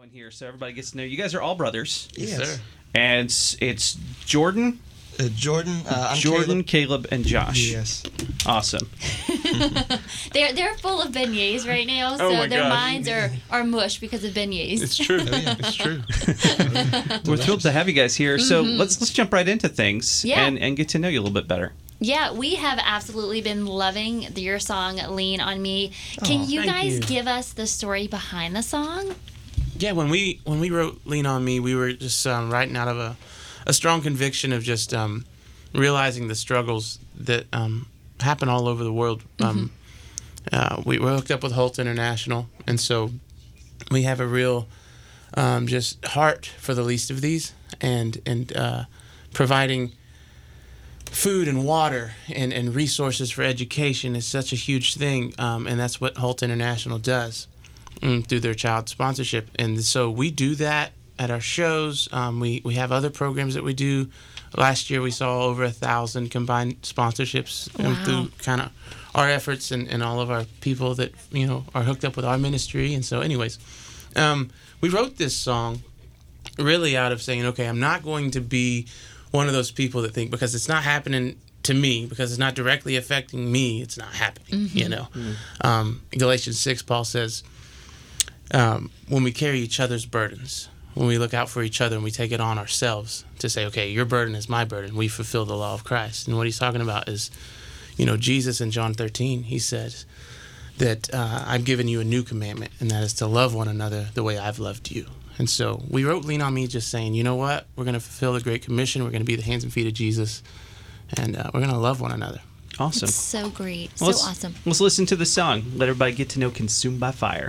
going here so everybody gets to know you guys are all brothers. Yes, sir. And it's Jordan. I'm Jordan, Caleb, and Josh. Yes. Awesome. They're full of beignets right now, so my their gosh. minds are mush because of beignets. It's true. Oh, yeah. It's true. We're thrilled to have you guys here. So let's jump right into things Yeah. and get to know you a little bit better. Yeah, we have absolutely been loving your song "Lean on Me." Can you thank guys you. give us the story behind the song? Yeah, when we wrote "Lean on Me," we were just writing out of a strong conviction of just realizing the struggles that happen all over the world. We were hooked up with Holt International, and so we have a real just heart for the least of these, and providing food and water and resources for education is such a huge thing, and that's what Holt International does through their child sponsorship. And so we do that at our shows. We have other programs that we do. Last year we saw over 1,000 combined sponsorships through kind of our efforts and all of our people that are hooked up with our ministry. And so anyways, we wrote this song really out of saying, okay, I'm not going to be one of those people that think because it's not happening to me, because it's not directly affecting me, it's not happening. Galatians 6, Paul says, when we carry each other's burdens, when we look out for each other and we take it on ourselves to say, okay, your burden is my burden, we fulfill the law of Christ. And what he's talking about is, Jesus in John 13, he says that I've given you a new commandment, and that is to love one another the way I've loved you. And so we wrote Lean on Me just saying, you know what? We're going to fulfill the Great Commission. We're going to be the hands and feet of Jesus. And we're going to love one another. Awesome. It's so great, Well, so awesome. Let's listen to the song. Let everybody get to know "Consumed by Fire."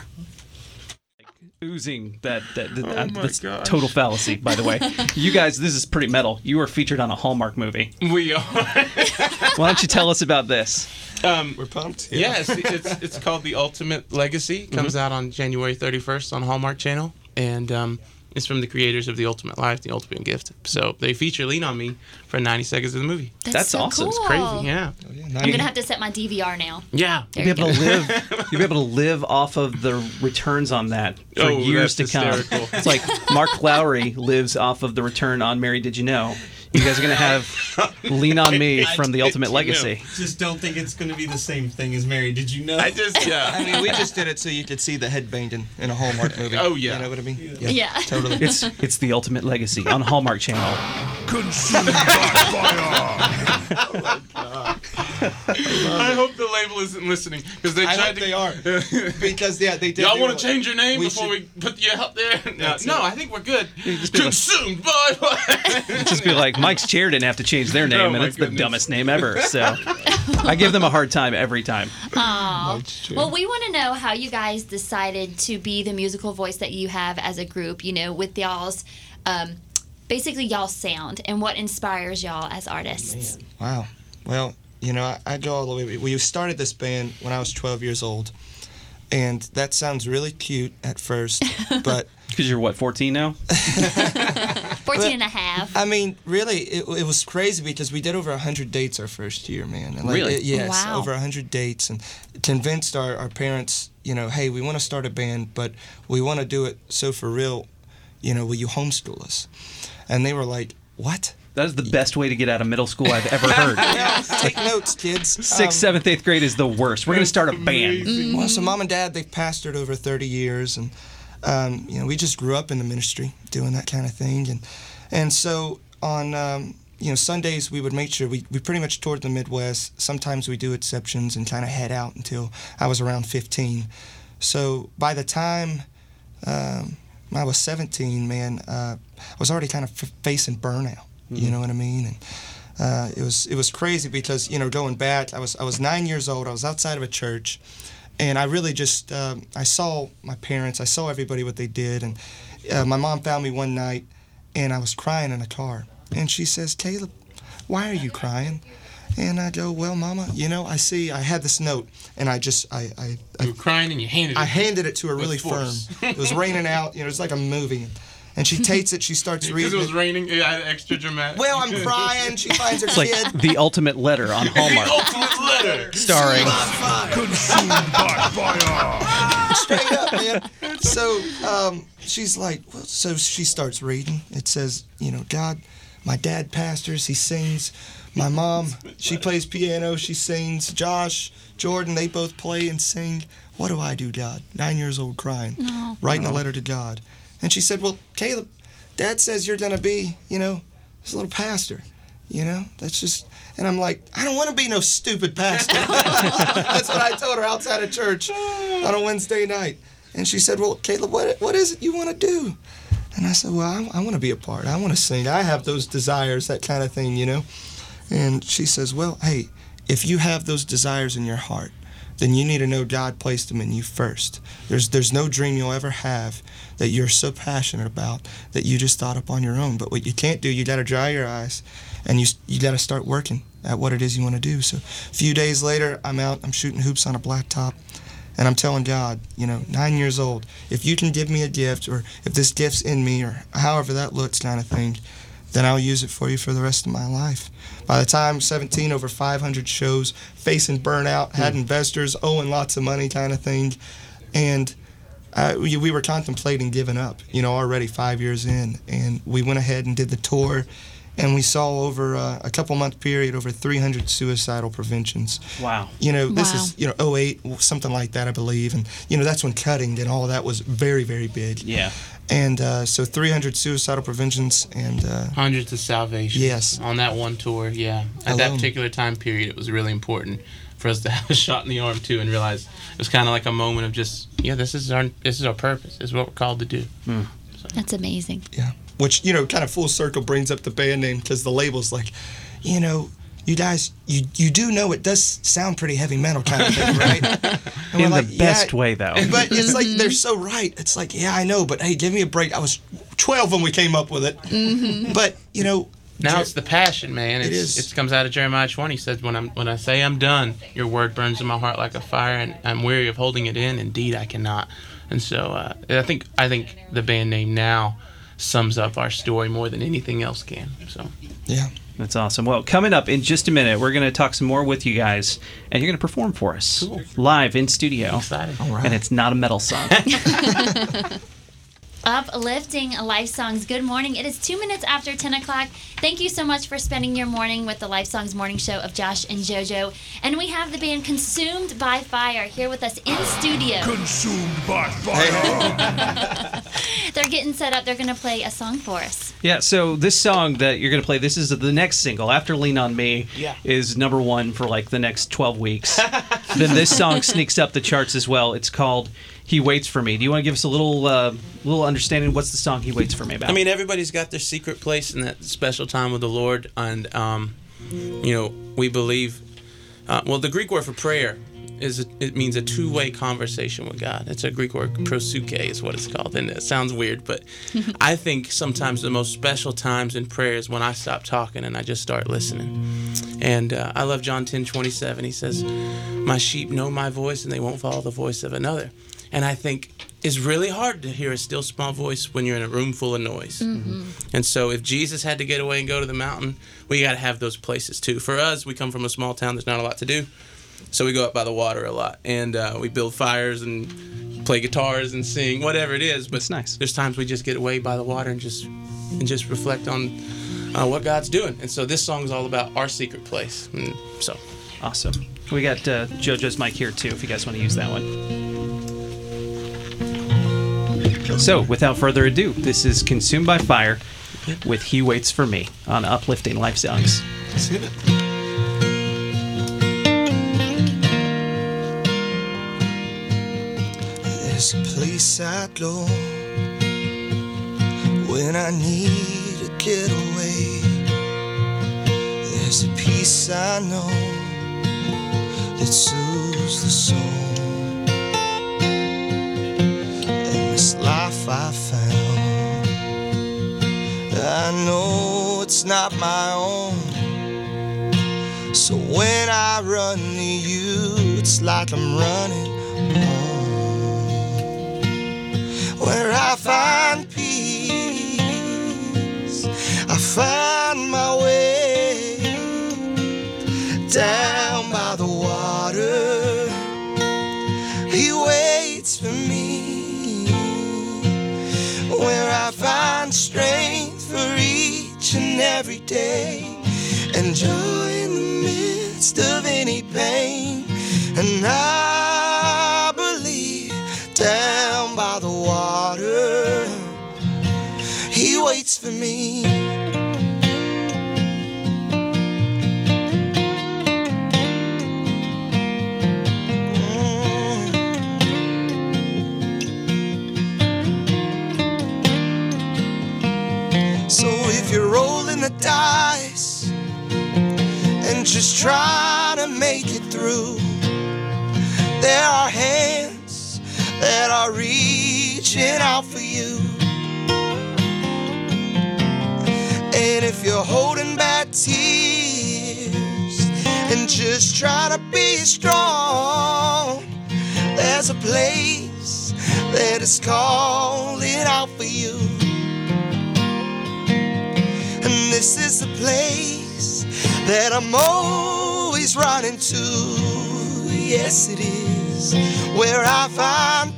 Oozing that's gosh. total fallacy, by the way. You guys, this is pretty metal. You were featured on a Hallmark movie. We are. Why don't you tell us about this? We're pumped. Yes, it's called The Ultimate Legacy. It comes out on January 31st on Hallmark Channel. And it's from the creators of The Ultimate Life, The Ultimate Gift. So they feature Lean on Me for 90 seconds of the movie. That's so awesome. Cool. It's Crazy, yeah. Oh, yeah. I'm going to have to set my DVR now. Yeah. There You'll you be able go. to live. You'll be able to live off of the returns on that for Oh, years to that's come. hysterical. It's like Mark Lowry lives off of the return on Mary Did You Know. You guys are gonna have "Lean on Me" from The Ultimate Legacy. Just don't think it's going to be the same thing as Mary. Did you know? I mean, we just did it so you could see the headbanging in a Hallmark movie. Oh, yeah. You know what I mean? Yeah. Totally. It's The Ultimate Legacy on Hallmark Channel. Consumed by fire. I hope the label isn't listening because they I tried hope to. they are. Because, yeah, they did. Y'all do want it. to change your name We before should- we put you out there? That's No, it. I think we're good. just be like- Consumed by fire. Just be like, Mike's Chair didn't have to change their name, Oh, and my it's the goodness. dumbest name ever. So I give them a hard time every time. That's true. Well, we want to know how you guys decided to be the musical voice that you have as a group, with y'all's, basically y'all's sound, and what inspires y'all as artists. Wow. Well, I go all the way. We started this band when I was 12 years old. And that sounds really cute at first, but Because you're, 14 now? 14 and a half. I mean, really, it was crazy because we did over 100 dates our first year, man. And Really? Yes, Wow. over 100 dates, and convinced our parents, hey, we want to start a band, but we want to do it so for real, will you homeschool us? And they were like, what? That is the best way to get out of middle school I've ever heard. Well, take notes, kids. 6th, 7th, 8th grade is the worst. We're going to start a band. Well, so mom and dad, they've pastored over 30 years, and we just grew up in the ministry doing that kind of thing, and so on Sundays we would make sure we pretty much toured the Midwest. Sometimes we do exceptions and kind of head out until I was around 15. So by the time I was 17, man, I was already kind of facing burnout. You know what I mean? And it was crazy because going back, I was 9 years old. I was outside of a church, and I really just I saw my parents. I saw everybody what they did, and my mom found me one night, and I was crying in a car, and she says, "Caleb, why are you crying?" And I go, "Well, Mama, I had this note, and You were crying and you handed it. I handed it to her really firm. force. It was raining out. It was like a movie. And she takes it. She starts Because reading it was raining, it had extra dramatic. Well, I'm crying. She finds her It's like kid. The Ultimate Letter on Hallmark. Ultimate letter. Starring Consumed by fire. straight up, man. So she's like, well, so she starts reading. It says, God, my dad pastors, he sings. My mom, she plays piano, she sings. Josh, Jordan, they both play and sing. What do I do, God? 9 years old, crying, writing a letter to God. And she said, well, Caleb, Dad says you're going to be, this little pastor. That's just... And I'm like, I don't want to be no stupid pastor. That's what I told her outside of church on a Wednesday night. And she said, well, Caleb, what is it you want to do? And I said, well, I want to be a part. I want to sing. I have those desires, that kind of thing, And she says, well, hey, if you have those desires in your heart, then you need to know God placed them in you first. There's no dream you'll ever have that you're so passionate about that you just thought up on your own. But what you can't do, you got to dry your eyes, and you got to start working at what it is you want to do. So a few days later, I'm out, I'm shooting hoops on a blacktop, and I'm telling God, 9 years old, if you can give me a gift, or if this gift's in me, or however that looks kind of thing, then I'll use it for you for the rest of my life. By the time 17, over 500 shows, facing burnout, had investors, owing lots of money kind of thing. And we were contemplating giving up, already 5 years in. And we went ahead and did the tour. And we saw over a couple-month period over 300 suicidal preventions. Wow. This is, 08, something like that, I believe. And, that's when cutting and all of that was very, very big. Yeah. And so 300 suicidal preventions and... hundreds of salvations. Yes. On that one tour, yeah. At that particular time period, it was really important for us to have a shot in the arm, too, and realize it was kind of like a moment of just, this is our purpose. This is what we're called to do. Mm. So. That's amazing. Yeah. Which, kind of full circle brings up the band name, because the label's like, you guys, you do know it does sound pretty heavy metal kind of thing, right? And In we're the best way, though. But it's like, they're so right. It's like, yeah, I know, but hey, give me a break. I was 12 when we came up with it. Mm-hmm. But, Now it's the passion, man. It is. It comes out of Jeremiah 20. He says, when I say I'm done, your word burns in my heart like a fire, and I'm weary of holding it in. Indeed, I cannot. And so I think the band name now sums up our story more than anything else can. So yeah. That's awesome. Well, coming up in just a minute, we're going to talk some more with you guys, and you're going to perform for us live in studio. Excited. All right. And it's not a metal song. Uplifting Life Songs. Good morning. It is 2 minutes after 10 o'clock. Thank you so much for spending your morning with the Life Songs Morning Show of Josh and JoJo. And we have the band Consumed by Fire here with us in studio. Consumed by fire. They're getting set up. They're going to play a song for us. Yeah, so this song that you're going to play, this is the next single. After Lean on Me is #1 for like the next 12 weeks. Then this song sneaks up the charts as well. It's called He Waits for Me. Do you want to give us a little understanding? What's the song He Waits for Me about? I mean, everybody's got their secret place in that special time with the Lord, and we believe. The Greek word for prayer it means a two-way conversation with God. It's a Greek word, prosuke is what it's called, and it sounds weird, but I think sometimes the most special times in prayer is when I stop talking and I just start listening. And I love John 10:27. He says, "My sheep know my voice, and they won't follow the voice of another." And I think it's really hard to hear a still small voice when you're in a room full of noise. Mm-hmm. And so if Jesus had to get away and go to the mountain, we got to have those places too. For us, we come from a small town. There's not a lot to do. So we go up by the water a lot. And we build fires and play guitars and sing, whatever it is. But it's nice. There's times we just get away by the water and just reflect on what God's doing. And so this song is all about our secret place. And so awesome. We got JoJo's mic here too, if you guys want to use that one. So, without further ado, this is Consumed by Fire with He Waits for Me on Uplifting Life Songs. Let's hit it. There's a place I go when I need a getaway. There's a peace I know that soothes the soul. This life I found, I know it's not my own. So when I run to you, it's like I'm running home, where I find peace. I find my way down by the water. He waits for me I find strength for each and every day, and joy in the midst of any pain. And I believe down by the water, He waits for me. So if you're rolling the dice and just trying to make it through, there are hands that are reaching out for you. And if you're holding back tears and just trying to be strong, there's a place that is calling out for you. And this is the place that I'm always running to. Yes, it is where I find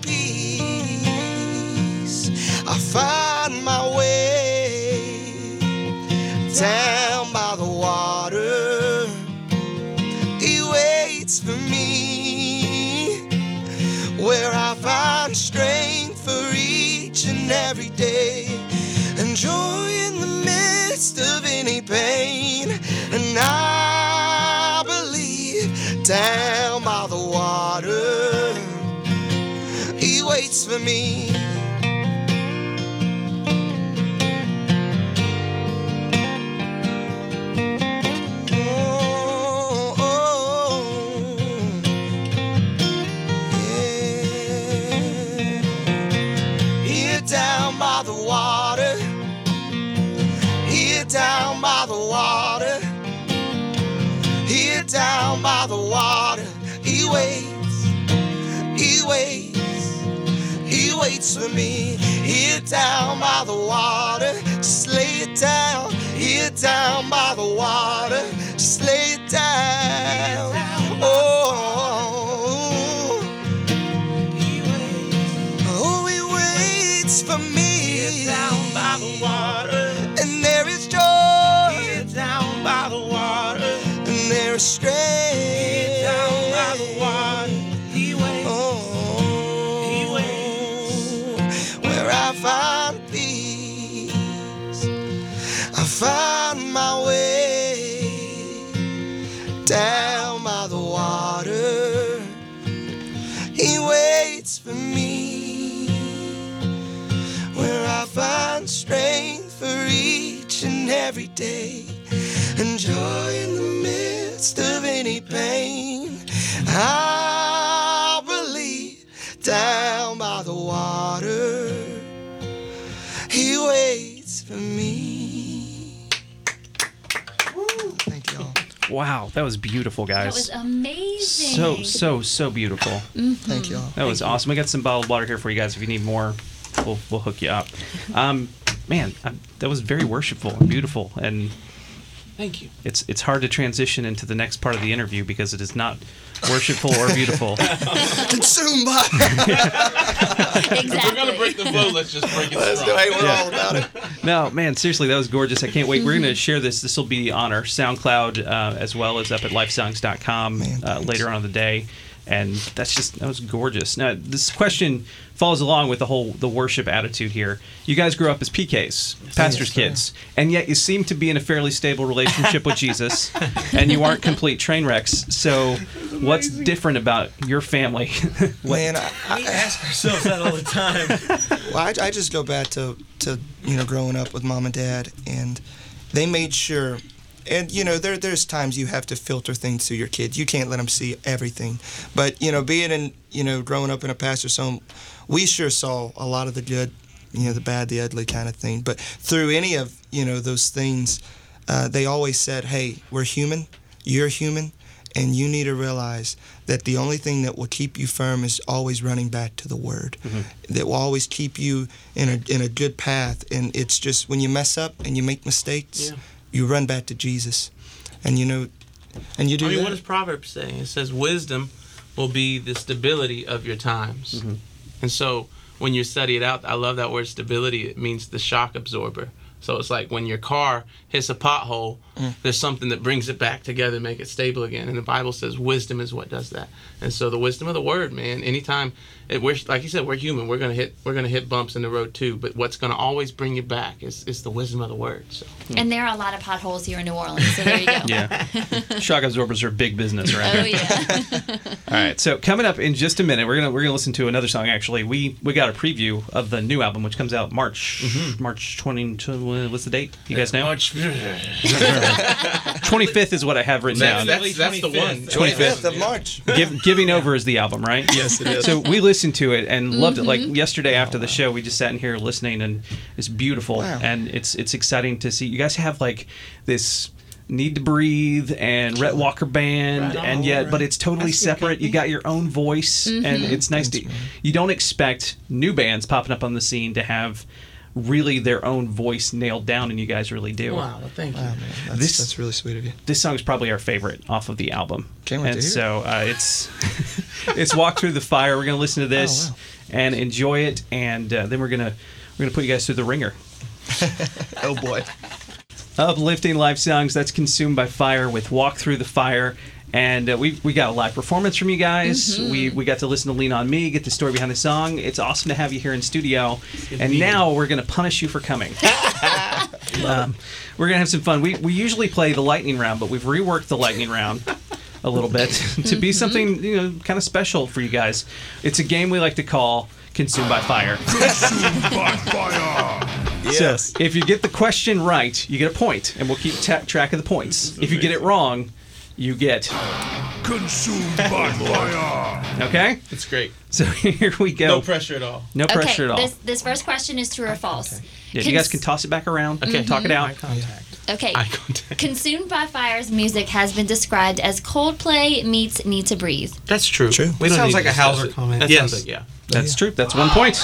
peace. I find my way down by the water. He waits for me where I find strength for each and every day, and joy in the midst of any pain. And I believe down by the water, He waits for me. Oh, oh, yeah. Here down by the water, here down by the water, here down by the water, He waits, He waits, He waits for me. Here down by the water, just lay it down. Here down by the water, just lay it down. Oh, He waits for me. Here down by the water, and there is joy. Here down by the water, and there is strength. Here down by the water, He waits. Oh, He waits. Where I find peace, I find my way down by the water. He waits for me where I find strength for each and every day, and joy in the midst of any pain. I believe down by the water, He waits for me. Thank you all. Wow, that was beautiful, That guys. was amazing. So beautiful. Thank you all. That was awesome. We got some bottled water here for you guys. If you need more, we'll hook you up. Man, that was very worshipful and beautiful, and Thank you. it's hard to transition into the next part of the interview because it is not worshipful or beautiful. Consumed by. Exactly. If we're gonna break the flow, let's just break it Let's do strong. it. We're all about it. No, man, seriously, that was gorgeous. I can't wait. We're going to share this. This will be on our SoundCloud as well as up at lifesongs.com Man, thanks. later on in the day. And that was gorgeous. Now, this question follows along with the worship attitude here. You guys grew up as PKs, pastor's kids, and yet you seem to be in a fairly stable relationship with Jesus, and you aren't complete train wrecks. So, what's different about your family? Man, We ask ourselves that all the time. Well, I just go back to growing up with mom and dad, and they made sure. And there's times you have to filter things to your kids. You can't let them see everything. But being in growing up in a pastor's home, we sure saw a lot of the good, the bad, the ugly kind of thing. But through any of those things, they always said, "Hey, we're human. You're human. And you need to realize that the only thing that will keep you firm is always running back to the Word. Mm-hmm. That will always keep you in a good path. And it's just when you mess up and you make mistakes, you run back to Jesus. And you do that. What does Proverbs say? It says wisdom will be the stability of your times. Mm-hmm. And so when you study it out, I love that word stability. It means the shock absorber. So it's like when your car hits a pothole, there's something that brings it back together, make it stable again. And the Bible says wisdom is what does that. And so the wisdom of the word, man. Anytime, we're like you said, we're human. We're gonna hit bumps in the road too. But what's gonna always bring you back is the wisdom of the word. So. And there are a lot of potholes here in New Orleans, so there you go. Yeah. Shock absorbers are big business around Oh, here. yeah. All right, so coming up in just a minute, we're gonna listen to another song. Actually, we got a preview of the new album, which comes out March 20. What's the date? You guys know? March 25th is what I have written down. That's the one. 25th of March. Giving Over is the album, right? Yes, it is. So we listened to it and loved it. Like yesterday after the show, we just sat in here listening, and it's beautiful. Wow. And it's exciting to see. You guys have like this Need to Breathe and Rhett Walker Band, and yet, but it's totally separate. You got your own voice, and it's nice to. You don't expect new bands popping up on the scene to have really their own voice nailed down, and you guys really do. Wow, well, thank you. Wow, man. That's really sweet of you. This song is probably our favorite off of the album. Can't wait and to hear so it's it's Walk Through the Fire. We're gonna listen to this and enjoy it, and then we're gonna put you guys through the ringer. Oh boy. Uplifting live songs. That's Consumed by Fire with Walk Through the Fire. And we got a live performance from you guys. We got to listen to Lean on Me, get the story behind the song. It's awesome to have you here in studio. And now we're going to punish you for coming. We're going to have some fun. We usually play the lightning round, but we've reworked the lightning round a little bit to be something kind of special for you guys. It's a game we like to call Consumed by Fire. Consumed by fire. Yes. So if you get the question right, you get a point, and we'll keep track of the points. If you get it wrong, you get Consumed by fire. okay. It's great. So here we go. No pressure at all. No pressure at all. This first question is true or false. Yeah, you guys can toss it back around. Okay, talk it out. Okay. Eye contact. Consumed by Fire's music has been described as Coldplay meets Need to Breathe. That's true. True. We That don't sounds need like to a Hauser discuss it. comment. That Yes. sounds like, yeah. That's true. That's 1 point.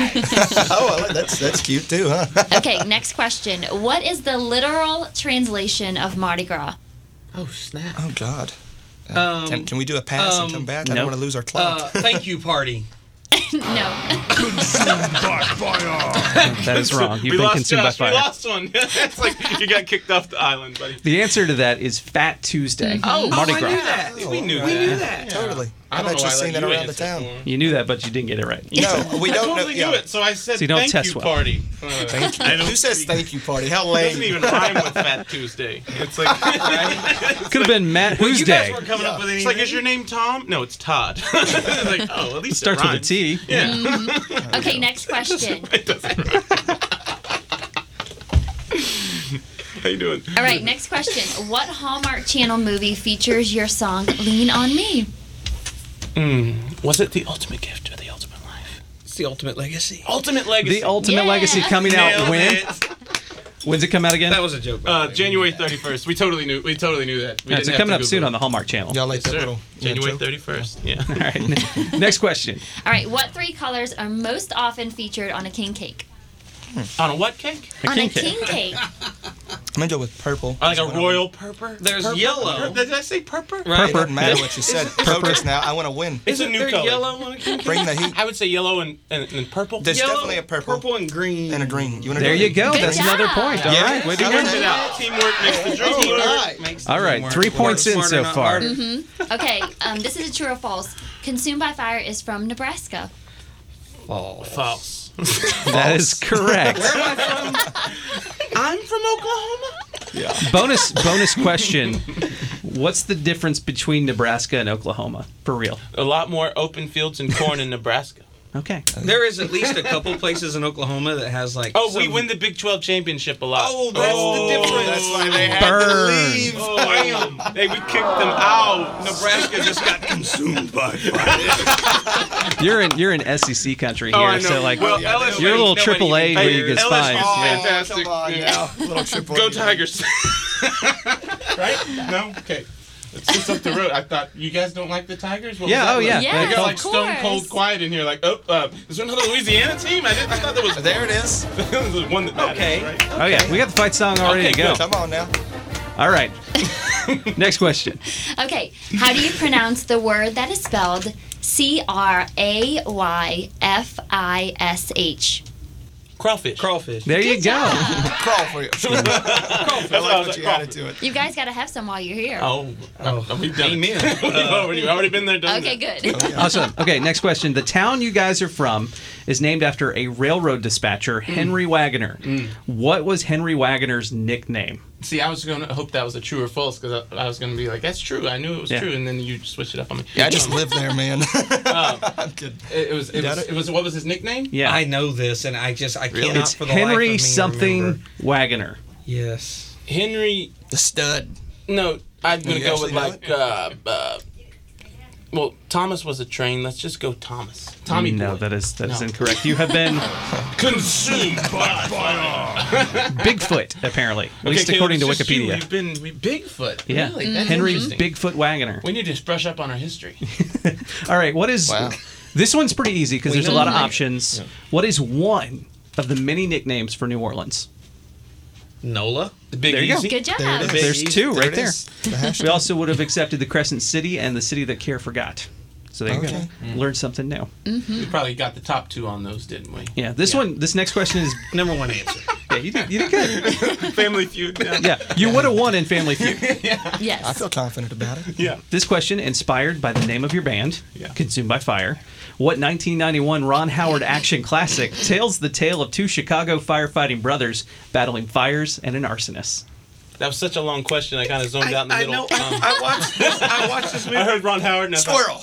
Oh, that's cute too, huh? Okay, next question. What is the literal translation of Mardi Gras? Oh, snap. Oh God. Um, Can we do a pass and come back? I nope. don't want to lose our clout. Thank you, party. No. Consumed by fire. That is wrong. You've We been lost consumed Josh. by We fire. lost one. It's like you got kicked off the island, buddy. The answer to that is Fat Tuesday. Mardi Gras. We knew We knew that. that. Totally. I I've don't know why actually I seen let that you around the answer town. for him. You knew that, but you didn't get it right. No, we I don't totally know. knew it, so I said So you don't thank test you, well. party. Thank you. Who says thank you, party? How It doesn't lame. even rhyme with Fat Tuesday. It's like Could have been Matt Who's You guys Day. weren't coming up with it's anything. like, is your name Tom? No, it's Todd. It's like, oh, at least Starts it with a rhymes. T. Yeah. Okay, next question. It doesn't. How you doing? All right, next question. What Hallmark Channel movie features your song Lean on Me? Was it The Ultimate Gift or The Ultimate Life? It's the ultimate legacy. Ultimate Legacy. The Ultimate Yeah. Legacy coming out Nailed when? it. When's it come out again? That was a joke. by the way. January 31st. We totally knew that. We Alright, didn't so have coming to up soon Google on the Hallmark Channel. Y'all like it. that Sir, little January intro? 31st. Yeah. All right. Next question. All right, what three colors are most often featured on a king cake? On a what cake? On king a king cake. I'm gonna go with purple. Like a royal purple? There's yellow. Did I say purple? Right. It doesn't matter what you said. Focus now. I want to win. It's a Isn't new there color. yellow on a king cake? Bring the heat. I would say yellow and purple. There's Yellow, definitely a purple, and green. and a green. You want There you go. Good That's job. another point. All Yeah. right. Way to I go. like Worked it out. Teamwork makes the dream Oh, work. right. Makes the All right, teamwork 3 work points in smarter, so not far. harder. Okay, this is a true or false. Consumed by Fire is from Nebraska. False. That is correct. I'm from Oklahoma. Bonus question. What's the difference between Nebraska and Oklahoma? For real. A lot more open fields and corn in Nebraska. Okay. There is at least a couple places in Oklahoma that has like. Oh, we some- win the Big 12 championship a lot. Oh, that's the difference. That's why they had Burn. to leave. Oh, bam. Hey, we kicked them out. Nebraska just got consumed by fire. You're in SEC country here, Oh, I know. so like Well, yeah, LSU, you're a little nobody AAA even league cares. is fine. LSU 's Yeah. fantastic. Come on now. Little triple. Go Tigers. Right? No? Okay. It's just up the road. I thought, you guys don't like the Tigers? What was Yeah, that oh, like? yeah. Yeah, You got like of stone course. cold quiet in here, like, is there another Louisiana team? I thought there was There it is. the one that matters, Okay. right? Oh yeah, we got the fight song all ready Okay, to go. good. Come on now. All right. Next question. Okay, how do you pronounce the word that is spelled Crayfish. Crawfish. Crawfish. There you go. Crawfish. I like what you added to it. You guys got to have some while you're here. We've done Amen. it. You've already been there, done Okay, that. good. Awesome. Okay, next question. The town you guys are from is named after a railroad dispatcher, Henry Wagoner. What was Henry Wagoner's nickname? See, I was going to hope that was a true or false because I was going to be like, that's true. I knew it was Yeah. true. And then you switched it up on me. Yeah, I just live there, man. I'm kidding. It was what was his nickname? Yeah. I know this, and I cannot it's for the life of Henry me something remember. Wagoner. Yes. Henry. The stud. No, I'm going to You go with actually like, well, Thomas was a train. Let's just go Thomas. Tommy No, Boy. that is No. incorrect. You have been Consumed by fire. Bigfoot, apparently. At least Caleb, according to it's just you. Wikipedia. We've been Bigfoot. Yeah. Really? That's Henry interesting. Bigfoot Wagoner. We need to brush up on our history. All right, what is... Wow. This one's pretty easy because there's a know lot of the name. options. What is one of the many nicknames for New Orleans? NOLA. The Big There you go. Easy. Good job. There it is. There's Easy. two right it there. is. The hashtag. We also would have accepted the Crescent City and the City That Care Forgot. So there you Okay. go. Learned something new. We probably got the top two on those, didn't we? Yeah, this next question is... Number one answer. Yeah, you did good. Family Feud. Yeah, you would have won in Family Feud. Yes. I feel confident about it. Yeah. This question, inspired by the name of your band, Yeah. Consumed by Fire. What 1991 Ron Howard action classic tells the tale of two Chicago firefighting brothers battling fires and an arsonist? That was such a long question. I kind of zoned out in the I middle. know. I watched this movie. I heard Ron Howard and I Squirrel.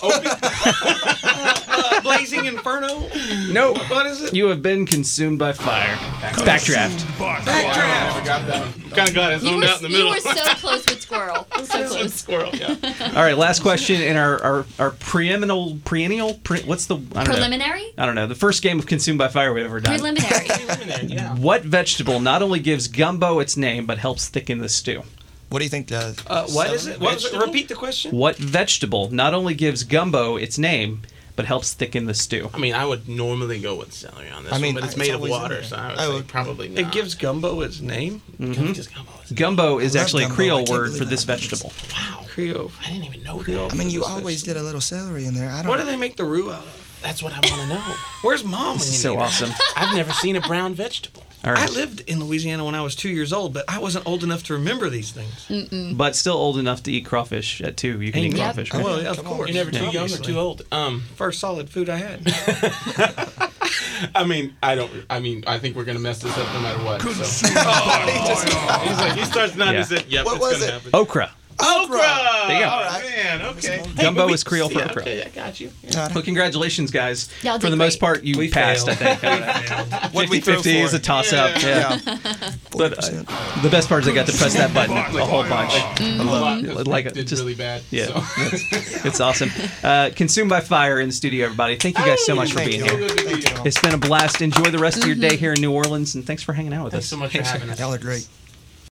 Blazing Inferno. No. What is it? You have been consumed by fire. Backdraft. I got that one. Kind of got it You zoned were, out in the you middle. were so close with Squirrel. So close. Squirrel, yeah. All right, last question in our perennial, what's the, I don't know. Preliminary? I don't know. The first game of Consumed by Fire we've ever done. Preliminary. Yeah. What vegetable not only gives gumbo its name, but helps thicken the stew? What do you think does? What is it? What was it? Vegetable? Repeat the question. What vegetable not only gives gumbo its name, but helps thicken the stew? I mean, I would normally go with celery on this I mean, one, but it's it's made of always in water, there. so I would I say would- probably not. It gives gumbo its name. Just gumbo. Gumbo is I love actually a gumbo. I Creole can't word believe for I this don't know this. vegetable. Wow. Creole. I didn't even know that. I mean, you always get a little celery in there. I don't. What do they make the roux out of? That's what I want to know. Where's mom? This when is you so need her? awesome. I've never seen a brown vegetable. All I right. lived in Louisiana when I was 2 years old, but I wasn't old enough to remember these things. But still old enough to eat crawfish at 2. You can eat Amen. crawfish, right? Well, yeah, of Come on. course. You're never too young or Obviously. too old. First solid food I had. I mean, I think we're gonna mess this up no matter what. So. Consumed by fire. He's like, he starts nodding his Yeah. head. Yep, What it's was gonna it? happen. Okra. Okra. There you go. All right, man. Okay. Gumbo but is Creole for yeah, okra. Okay, I got you. Well, congratulations, guys. Y'all For did the most great. part, you We passed, failed. I think. What'd we throw 50-50 is for? a toss-up. Yeah. But 40%. the best part is I got to press that button a whole bunch. Like It did just really bad. yeah, So. it's awesome. Consumed by Fire in the studio, everybody. Thank you guys so much for Thank being you. here. Good to be here. It's been a blast. Enjoy the rest of your day here in New Orleans, and thanks for hanging out with Thanks us. so much for having us. Y'all are great.